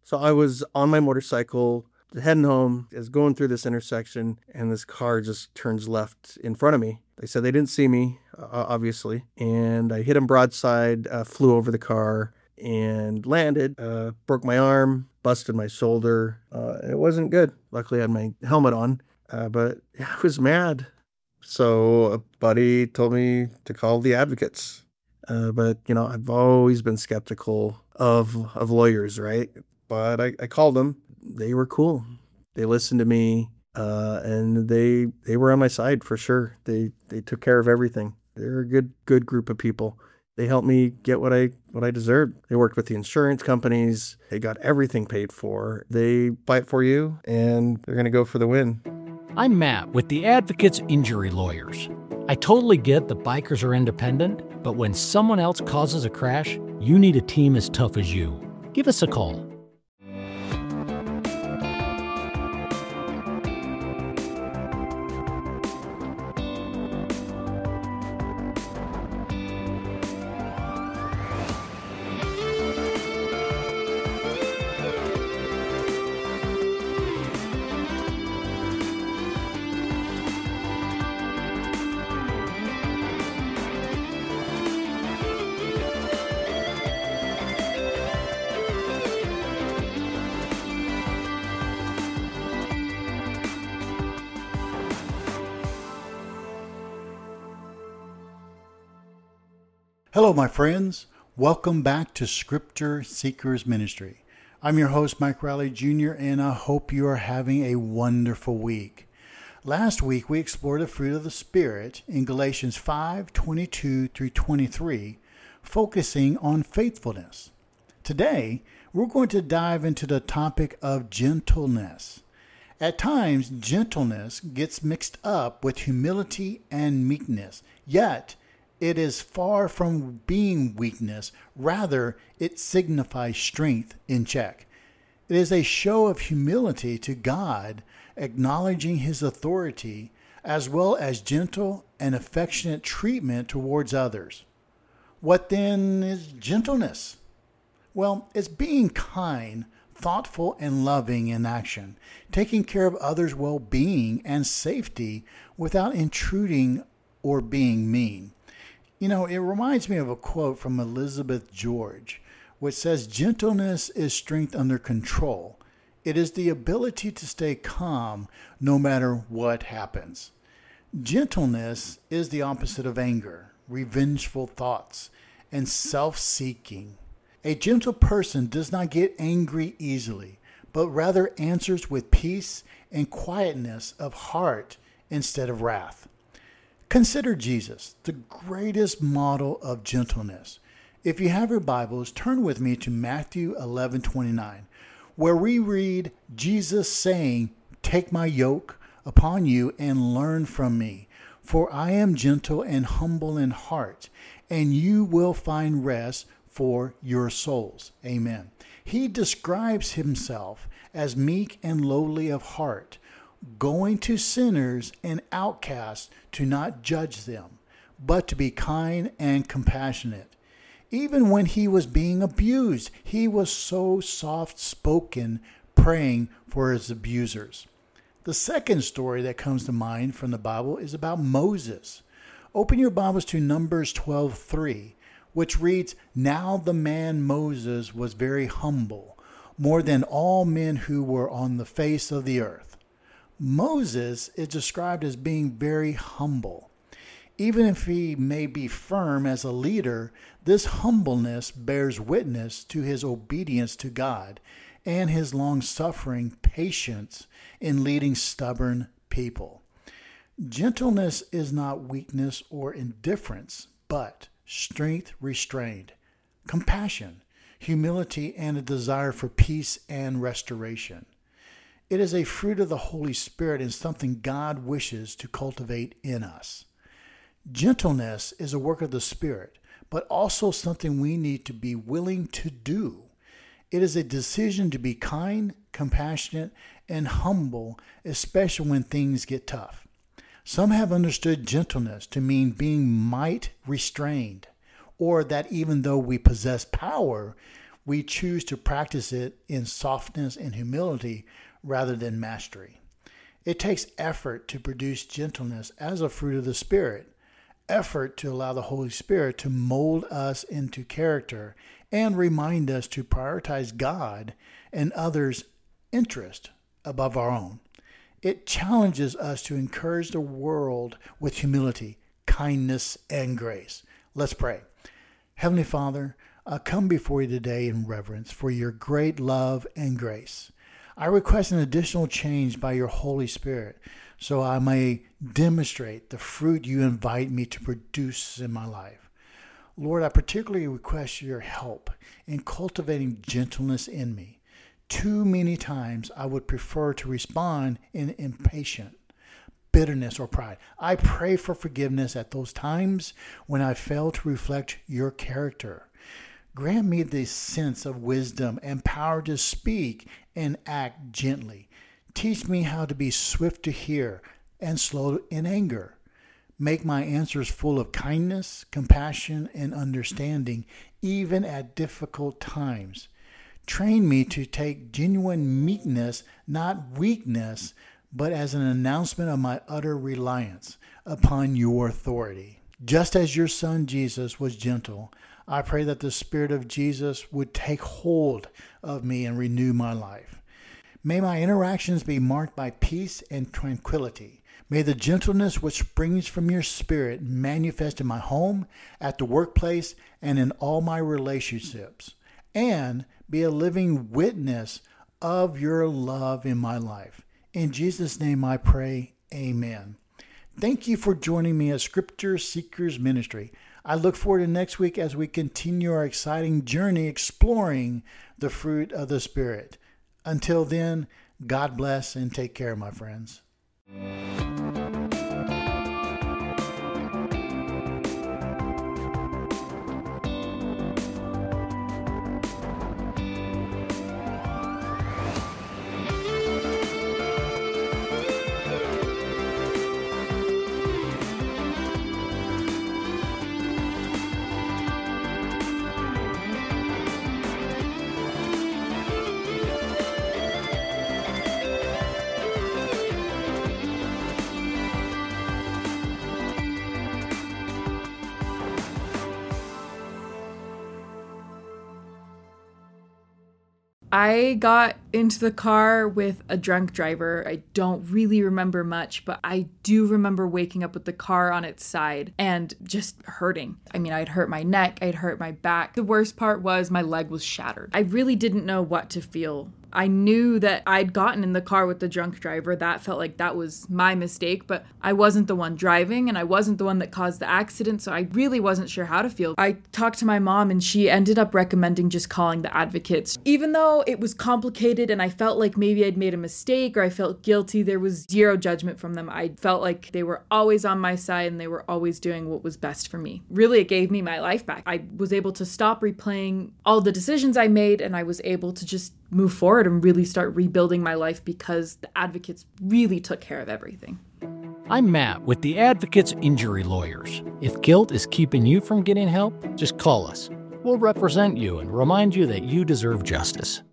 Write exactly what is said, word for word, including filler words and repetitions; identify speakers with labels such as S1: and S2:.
S1: So I was on my motorcycle heading home, I was going through this intersection, and this car just turns left in front of me. They said they didn't see me, uh, obviously, and I hit him broadside, uh, flew over the car, and landed, uh, broke my arm, busted my shoulder. Uh, it wasn't good. Luckily, I had my helmet on, uh, but yeah, I was mad. So a buddy told me to call the advocates. Uh, but, you know, I've always been skeptical of of lawyers, right? But I, I called them. They were cool. They listened to me, uh, and they they were on my side for sure. They they took care of everything. They're a good good group of people. They helped me get what I what I deserved. They worked with the insurance companies. They got everything paid for. They fight for you, and they're going to go for the win.
S2: I'm Matt with the Advocates Injury Lawyers. I totally get that bikers are independent, but when someone else causes a crash, you need a team as tough as you. Give us a call.
S3: Hello, my friends. Welcome back to Scripture Seekers Ministry. I'm your host, Mike Riley Junior, and I hope you are having a wonderful week. Last week, we explored the fruit of the Spirit in Galatians five, twenty-two through twenty-three, focusing on faithfulness. Today, we're going to dive into the topic of gentleness. At times, gentleness gets mixed up with humility and meekness, yet it is far from being weakness. Rather, it signifies strength in check. It is a show of humility to God, acknowledging His authority, as well as gentle and affectionate treatment towards others. What then is gentleness? Well, it's being kind, thoughtful, and loving in action, taking care of others' well-being and safety without intruding or being mean. You know, it reminds me of a quote from Elizabeth George, which says, "Gentleness is strength under control. It is the ability to stay calm no matter what happens." Gentleness is the opposite of anger, revengeful thoughts, and self-seeking. A gentle person does not get angry easily, but rather answers with peace and quietness of heart instead of wrath. Consider Jesus, the greatest model of gentleness. If you have your Bibles, turn with me to Matthew eleven twenty-nine, where we read Jesus saying, "Take my yoke upon you and learn from me, for I am gentle and humble in heart, and you will find rest for your souls." Amen. He describes himself as meek and lowly of heart, going to sinners and outcasts to not judge them, but to be kind and compassionate. Even when he was being abused, he was so soft-spoken, praying for his abusers. The second story that comes to mind from the Bible is about Moses. Open your Bibles to Numbers twelve three, which reads, "Now the man Moses was very humble, more than all men who were on the face of the earth." Moses is described as being very humble. Even if he may be firm as a leader, this humbleness bears witness to his obedience to God and his long-suffering patience in leading stubborn people. Gentleness is not weakness or indifference, but strength restrained, compassion, humility, and a desire for peace and restoration. It is a fruit of the Holy Spirit and something God wishes to cultivate in us. Gentleness is a work of the Spirit, but also something we need to be willing to do. It is a decision to be kind, compassionate, and humble, especially when things get tough. Some have understood gentleness to mean being might restrained, or that even though we possess power, we choose to practice it in softness and humility rather than mastery. It takes effort to produce gentleness as a fruit of the Spirit, effort to allow the Holy Spirit to mold us into character and remind us to prioritize God and others' interest above our own. It challenges us to encourage the world with humility, kindness, and grace. Let's pray. Heavenly Father, I come before you today in reverence for your great love and grace. I request an additional change by your Holy Spirit so I may demonstrate the fruit you invite me to produce in my life. Lord, I particularly request your help in cultivating gentleness in me. Too many times I would prefer to respond in impatience, bitterness, or pride. I pray for forgiveness at those times when I fail to reflect your character. Grant me the sense of wisdom and power to speak and act gently. Teach me how to be swift to hear and slow in anger. Make my answers full of kindness, compassion, and understanding, even at difficult times. Train me to take genuine meekness, not weakness, but as an announcement of my utter reliance upon your authority. Just as your Son Jesus was gentle, I pray that the Spirit of Jesus would take hold of me and renew my life. May my interactions be marked by peace and tranquility. May the gentleness which springs from your Spirit manifest in my home, at the workplace, and in all my relationships, and be a living witness of your love in my life. In Jesus' name I pray, amen. Thank you for joining me at Scripture Seekers Ministry. I look forward to next week as we continue our exciting journey exploring the fruit of the Spirit. Until then, God bless and take care, my friends.
S4: I got into the car with a drunk driver. I don't really remember much, but I do remember waking up with the car on its side and just hurting. I mean, I'd hurt my neck, I'd hurt my back. The worst part was my leg was shattered. I really didn't know what to feel. I knew that I'd gotten in the car with the drunk driver. That felt like that was my mistake, but I wasn't the one driving and I wasn't the one that caused the accident, so I really wasn't sure how to feel. I talked to my mom and she ended up recommending just calling the advocates. Even though it was complicated and I felt like maybe I'd made a mistake or I felt guilty, there was zero judgment from them. I felt like they were always on my side and they were always doing what was best for me. Really, it gave me my life back. I was able to stop replaying all the decisions I made and I was able to just move forward and really start rebuilding my life because the advocates really took care of everything.
S2: I'm Matt with the Advocates Injury Lawyers. If guilt is keeping you from getting help, just call us. We'll represent you and remind you that you deserve justice.